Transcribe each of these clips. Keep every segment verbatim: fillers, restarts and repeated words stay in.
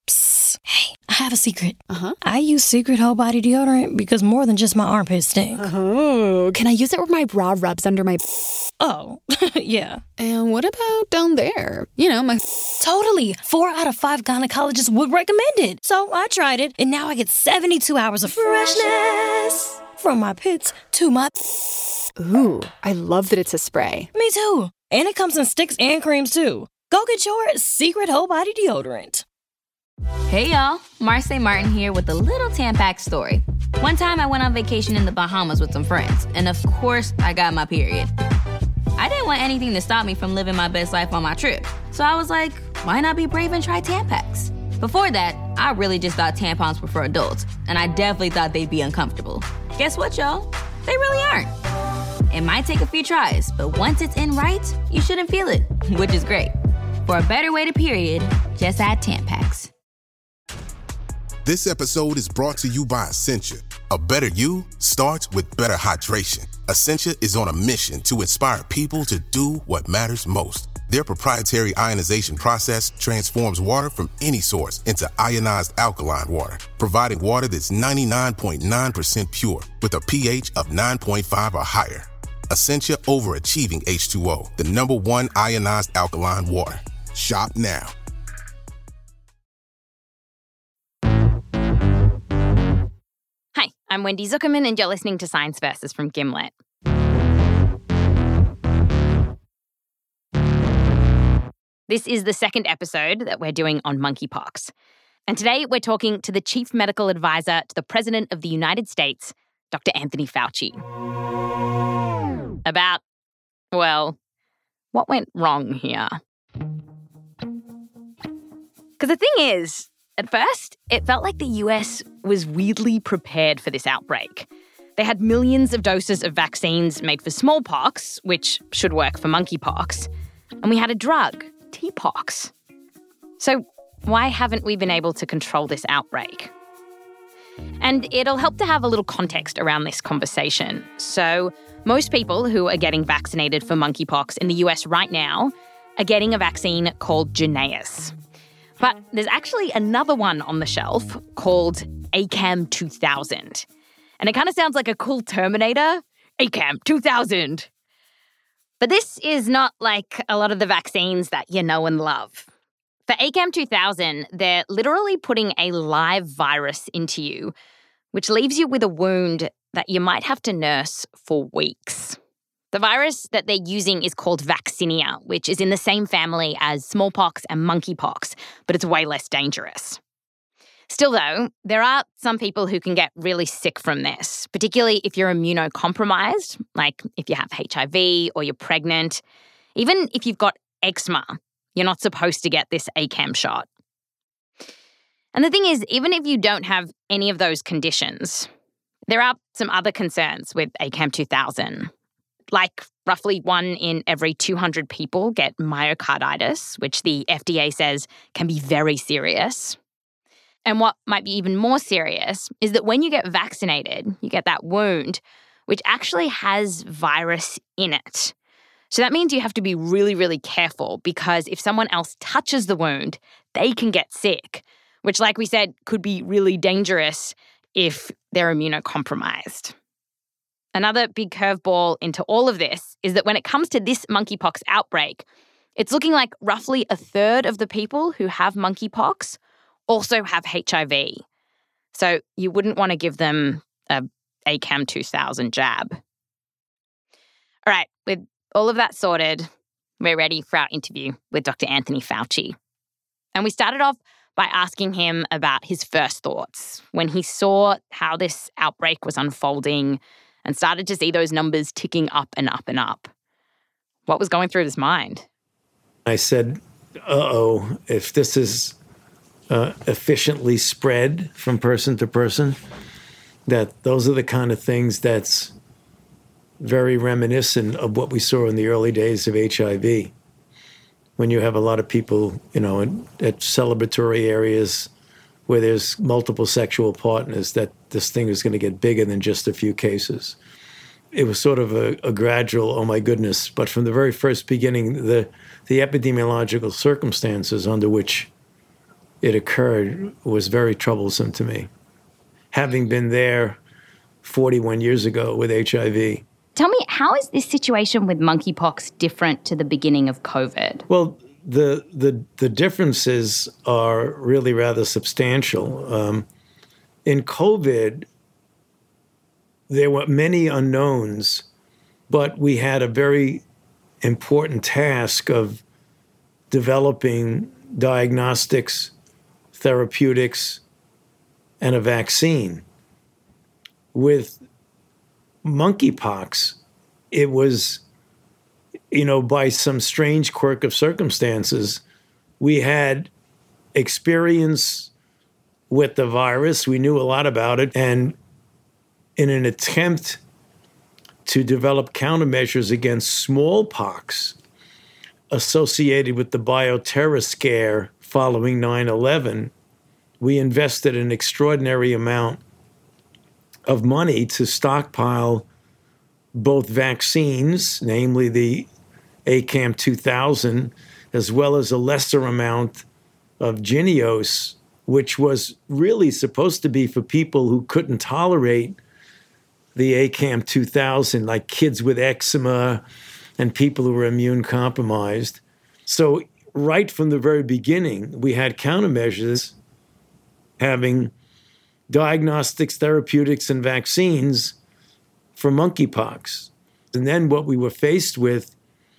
Psst. Hey, I have a secret. Uh-huh. I use Secret Whole Body Deodorant because more than just my armpits stink. Oh, can I use it where my bra rubs under my... Oh, yeah. And what about down there? You know, my... Totally. Four out of five gynecologists would recommend it. So I tried it, and now I get seventy-two hours of freshness. From my pits to my... Ooh, I love that it's a spray. Me too. And it comes in sticks and creams too. Go get your Secret Whole Body Deodorant. Hey y'all, Marcy Martin here with a little Tampax story. One time I went on vacation in the Bahamas with some friends, and of course I got my period. I didn't want anything to stop me from living my best life on my trip, so I was like, why not be brave and try Tampax? Before that, I really just thought tampons were for adults, and I definitely thought they'd be uncomfortable. Guess what, y'all? They really aren't. It might take a few tries, but once it's in right, you shouldn't feel it, which is great. For a better way to period, just add Tampax. This episode is brought to you by Essentia. A better you starts with better hydration. Essentia is on a mission to inspire people to do what matters most. Their proprietary ionization process transforms water from any source into ionized alkaline water, providing water that's ninety-nine point nine percent pure with a pH of nine point five or higher. Essentia Overachieving H two O, the number one ionized alkaline water. Shop now. Hi, I'm Wendy Zuckerman, and you're listening to Science Versus from Gimlet. This is the second episode that we're doing on monkeypox. And today we're talking to the Chief Medical Advisor to the President of the United States, Doctor Anthony Fauci. About, well, what went wrong here? Because the thing is, at first, it felt like the U S was weirdly prepared for this outbreak. They had millions of doses of vaccines made for smallpox, which should work for monkeypox. And we had a drug, T-pox. So why haven't we been able to control this outbreak? And it'll help to have a little context around this conversation. So most people who are getting vaccinated for monkeypox in the U S right now are getting a vaccine called Jynneos. But there's actually another one on the shelf called A C A M two thousand. And it kind of sounds like a cool Terminator, A C A M two thousand. But this is not like a lot of the vaccines that you know and love. For A C A M two thousand, they're literally putting a live virus into you, which leaves you with a wound that you might have to nurse for weeks. The virus that they're using is called vaccinia, which is in the same family as smallpox and monkeypox, but it's way less dangerous. Still, though, there are some people who can get really sick from this, particularly if you're immunocompromised, like if you have H I V or you're pregnant. Even if you've got eczema, you're not supposed to get this A C A M shot. And the thing is, even if you don't have any of those conditions, there are some other concerns with A C A M two thousand. Like roughly one in every two hundred people get myocarditis, which the F D A says can be very serious. And what might be even more serious is that when you get vaccinated, you get that wound, which actually has virus in it. So that means you have to be really, really careful because if someone else touches the wound, they can get sick, which, like we said, could be really dangerous if they're immunocompromised. Another big curveball into all of this is that when it comes to this monkeypox outbreak, it's looking like roughly a third of the people who have monkeypox also have H I V. So you wouldn't want to give them a A C A M two thousand jab. All right, with all of that sorted, we're ready for our interview with Doctor Anthony Fauci. And we started off by asking him about his first thoughts when he saw how this outbreak was unfolding and started to see those numbers ticking up and up and up. What was going through his mind? I said, uh-oh, if this is uh, efficiently spread from person to person, that those are the kind of things that's very reminiscent of what we saw in the early days of H I V. When you have a lot of people, you know, in, at celebratory areas where there's multiple sexual partners, that this thing is going to get bigger than just a few cases. It was sort of a, a gradual, oh my goodness, but from the very first beginning, the, the epidemiological circumstances under which it occurred was very troublesome to me, having been there forty-one years ago with H I V. Tell me, how is this situation with monkeypox different to the beginning of COVID? Well, the the the differences are really rather substantial. Um, in COVID, there were many unknowns, but we had a very important task of developing diagnostics, therapeutics, and a vaccine. With monkeypox, it was, you know, by some strange quirk of circumstances, we had experience with the virus. We knew a lot about it. And in an attempt to develop countermeasures against smallpox associated with the bioterror scare following nine eleven, we invested an extraordinary amount of money to stockpile both vaccines, namely the A C A M two thousand, as well as a lesser amount of Jynneos, which was really supposed to be for people who couldn't tolerate the A C A M two thousand, like kids with eczema and people who were immune compromised. So right from the very beginning, we had countermeasures having diagnostics, therapeutics, and vaccines for monkeypox. And then what we were faced with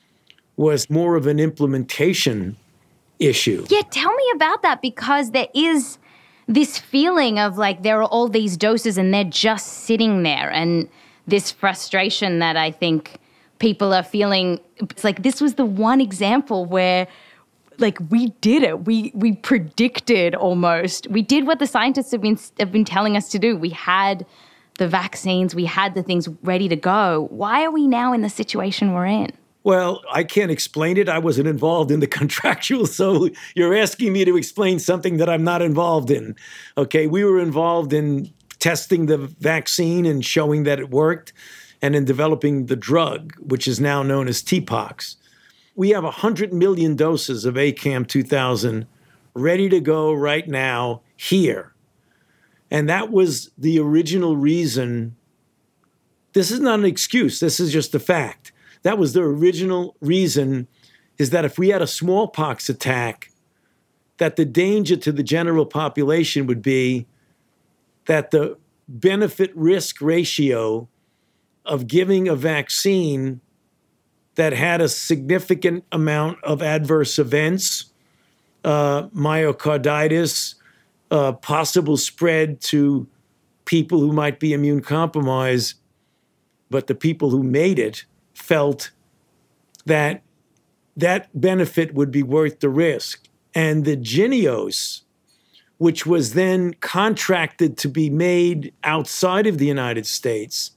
was more of an implementation issue. Yeah, tell me about that, because there is this feeling of like there are all these doses and they're just sitting there, and this frustration that I think people are feeling. It's like this was the one example where like we did it. We we predicted almost. We did what the scientists have been have been telling us to do. We had the vaccines, we had the things ready to go. Why are we now in the situation we're in? Well, I can't explain it. I wasn't involved in the contractual, so you're asking me to explain something that I'm not involved in. Okay, we were involved in testing the vaccine and showing that it worked, and in developing the drug, which is now known as T POXX. We have one hundred million doses of A C A M two thousand ready to go right now here. And that was the original reason. This is not an excuse. This is just a fact. That was the original reason, is that if we had a smallpox attack, that the danger to the general population would be that the benefit-risk ratio of giving a vaccine that had a significant amount of adverse events, uh, myocarditis, uh, possible spread to people who might be immune compromised, but the people who made it felt that that benefit would be worth the risk. And the Jynneos, which was then contracted to be made outside of the United States,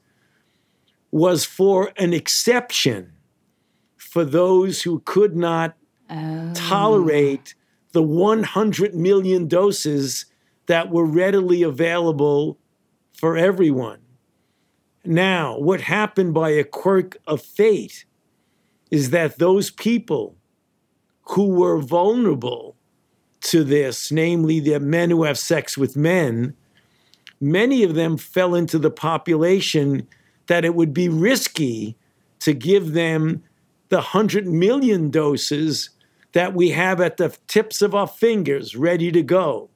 was for an exception for those who could not oh. tolerate the one hundred million doses that were readily available for everyone. Now, what happened by a quirk of fate is that those people who were vulnerable to this, namely the men who have sex with men, many of them fell into the population that it would be risky to give them the one hundred million doses that we have at the tips of our fingers ready to go.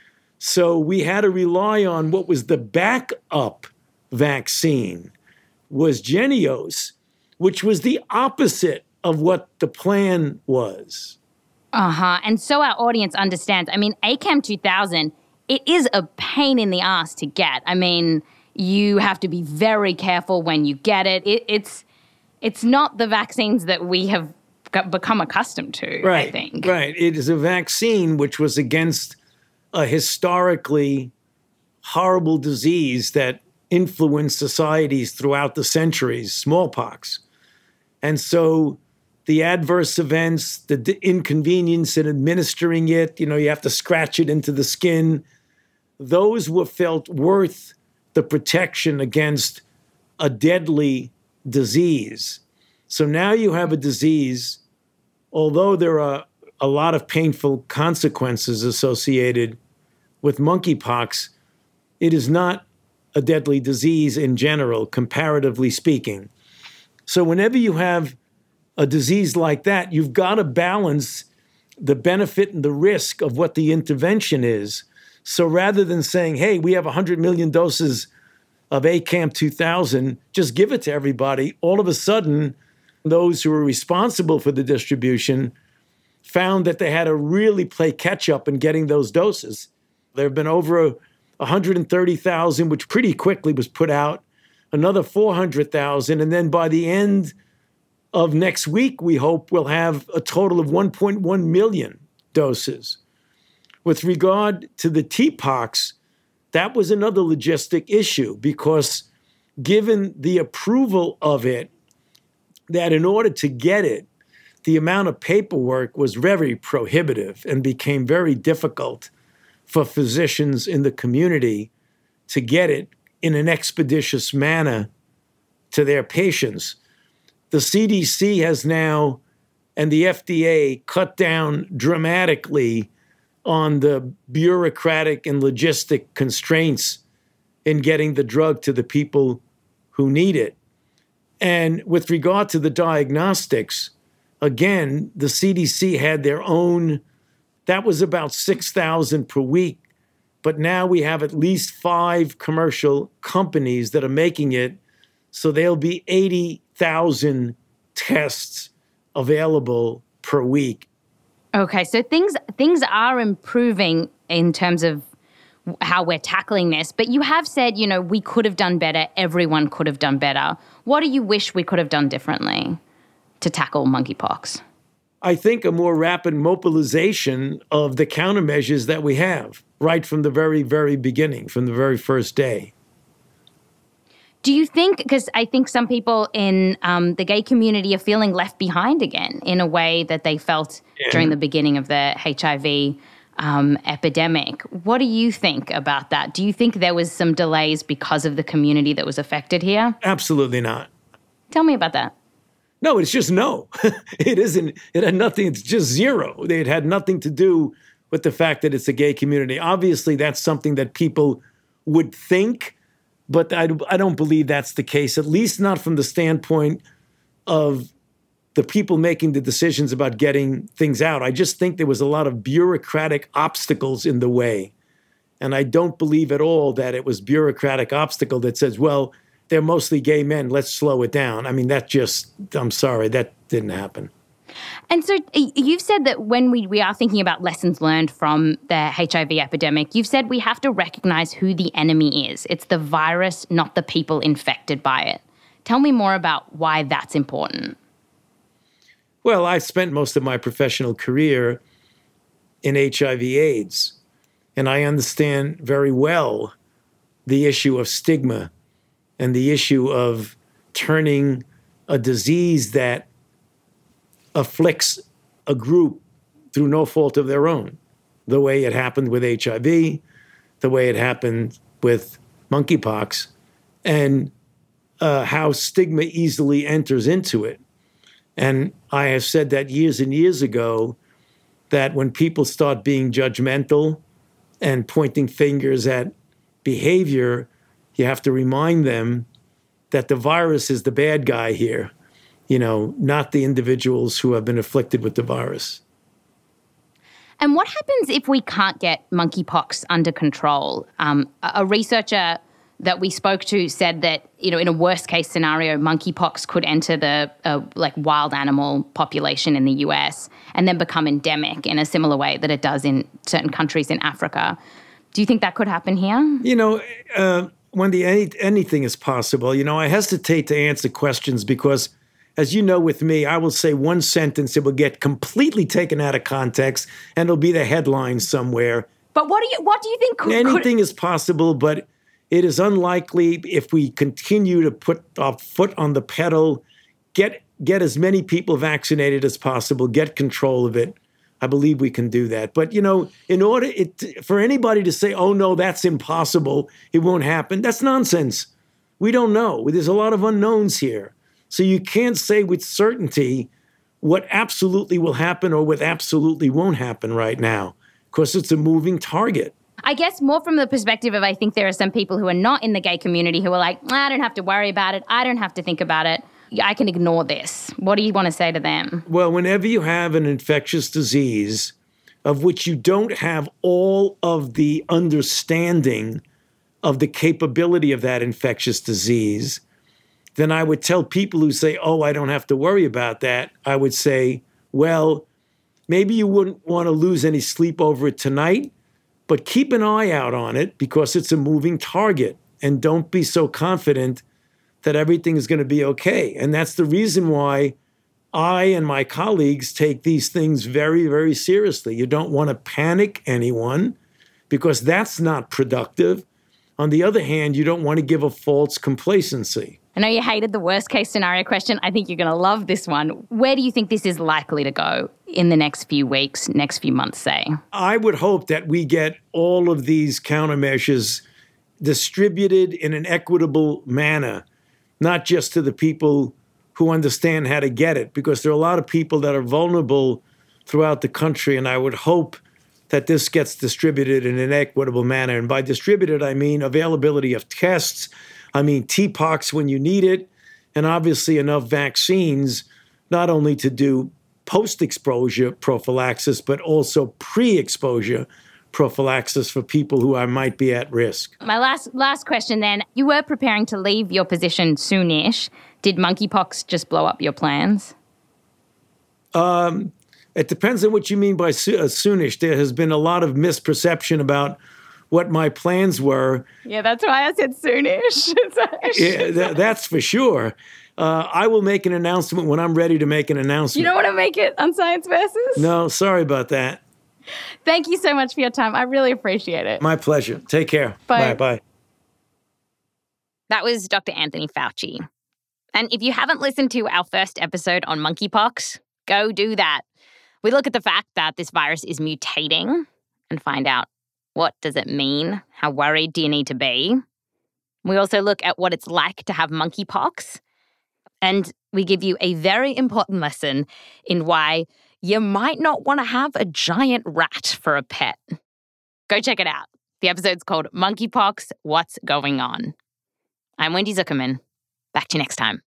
So we had to rely on what was the backup vaccine, was Jynneos, which was the opposite of what the plan was. Uh-huh. And so our audience understands. I mean, A C A M two thousand, it is a pain in the ass to get. I mean, you have to be very careful when you get it. it it's it's not the vaccines that we have got, become accustomed to, right, I think. Right. It is a vaccine which was against a historically horrible disease that influenced societies throughout the centuries, smallpox. And so the adverse events, the d- inconvenience in administering it, you know, you have to scratch it into the skin, those were felt worth the protection against a deadly disease. So now you have a disease, although there are a lot of painful consequences associated with monkeypox, it is not a deadly disease in general, comparatively speaking. So whenever you have a disease like that, you've got to balance the benefit and the risk of what the intervention is. So rather than saying, hey, we have one hundred million doses of ACAM two thousand, just give it to everybody, all of a sudden, those who were responsible for the distribution found that they had to really play catch up in getting those doses. There have been over one hundred thirty thousand, which pretty quickly was put out, another four hundred thousand, and then by the end of next week, we hope we'll have a total of one point one million doses. With regard to the T-pox, that was another logistic issue because given the approval of it, that in order to get it, the amount of paperwork was very prohibitive and became very difficult for physicians in the community to get it in an expeditious manner to their patients. The C D C has now, and the F D A, cut down dramatically on the bureaucratic and logistic constraints in getting the drug to the people who need it. And with regard to the diagnostics, again, the C D C had their own, that was about six thousand per week. But now we have at least five commercial companies that are making it. So there'll be eighty thousand tests available per week. Okay, so things things are improving in terms of how we're tackling this. But you have said, you know, we could have done better. Everyone could have done better. What do you wish we could have done differently to tackle monkeypox? I think a more rapid mobilization of the countermeasures that we have right from the very, very beginning, from the very first day. Do you think, because I think some people in um, the gay community are feeling left behind again in a way that they felt yeah. during the beginning of the H I V um, epidemic. What do you think about that? Do you think there was some delays because of the community that was affected here? Absolutely not. Tell me about that. No, it's just no. It isn't. It had nothing. It's just zero. It had nothing to do with the fact that it's a gay community. Obviously, that's something that people would think, but I, I don't believe that's the case, at least not from the standpoint of the people making the decisions about getting things out. I just think there was a lot of bureaucratic obstacles in the way. And I don't believe at all that it was bureaucratic obstacle that says, well, they're mostly gay men, let's slow it down. I mean, that just, I'm sorry, that didn't happen. And so you've said that when we, we are thinking about lessons learned from the H I V epidemic, you've said we have to recognize who the enemy is. It's the virus, not the people infected by it. Tell me more about why that's important. Well, I've spent most of my professional career in H I V AIDS, and I understand very well the issue of stigma and the issue of turning a disease that afflicts a group through no fault of their own, the way it happened with H I V, the way it happened with monkeypox, and uh, how stigma easily enters into it. And I have said that years and years ago, that when people start being judgmental and pointing fingers at behavior, you have to remind them that the virus is the bad guy here, you know, not the individuals who have been afflicted with the virus. And what happens if we can't get monkeypox under control? Um, a researcher that we spoke to said that, you know, in a worst case scenario, monkeypox could enter the uh, like wild animal population in the U S and then become endemic in a similar way that it does in certain countries in Africa. Do you think that could happen here? You know, uh, Wendy, any, anything is possible. You know, I hesitate to answer questions because, as you know with me, I will say one sentence, it will get completely taken out of context, and it'll be the headline somewhere. But what do you what do you think could... Anything could... is possible, but it is unlikely if we continue to put our foot on the pedal, get get as many people vaccinated as possible, get control of it. I believe we can do that. But, you know, in order it, for anybody to say, oh, no, that's impossible, it won't happen, that's nonsense. We don't know. There's a lot of unknowns here. So you can't say with certainty what absolutely will happen or what absolutely won't happen right now, because it's a moving target. I guess more from the perspective of I think there are some people who are not in the gay community who are like, I don't have to worry about it. I don't have to think about it. I can ignore this. What do you want to say to them? Well, whenever you have an infectious disease of which you don't have all of the understanding of the capability of that infectious disease, then I would tell people who say, oh, I don't have to worry about that. I would say, well, maybe you wouldn't want to lose any sleep over it tonight, but keep an eye out on it because it's a moving target. And don't be so confident that everything is going to be okay. And that's the reason why I and my colleagues take these things very, very seriously. You don't want to panic anyone because that's not productive. On the other hand, you don't want to give a false complacency. I know you hated the worst case scenario question. I think you're going to love this one. Where do you think this is likely to go in the next few weeks, next few months, say? I would hope that we get all of these countermeasures distributed in an equitable manner, not just to the people who understand how to get it, because there are a lot of people that are vulnerable throughout the country, and I would hope that this gets distributed in an equitable manner. And by distributed, I mean availability of tests, I mean T POXX when you need it, and obviously enough vaccines, not only to do post-exposure prophylaxis, but also pre-exposure prophylaxis for people who are, might be at risk. My last last question then. You were preparing to leave your position soonish. Did monkeypox just blow up your plans? Um, it depends on what you mean by so- uh, soonish. There has been a lot of misperception about what my plans were. Yeah, that's why I said soonish. yeah, th- that's for sure. Uh, I will make an announcement when I'm ready to make an announcement. You don't want to make it on Science Versus? No, sorry about that. Thank you so much for your time. I really appreciate it. My pleasure. Take care. Bye. Bye-bye. That was Doctor Anthony Fauci. And if you haven't listened to our first episode on monkeypox, go do that. We look at the fact that this virus is mutating and find out what does it mean? How worried do you need to be? We also look at what it's like to have monkeypox. And we give you a very important lesson in why you might not want to have a giant rat for a pet. Go check it out. The episode's called Monkeypox, What's Going On? I'm Wendy Zuckerman. Back to you next time.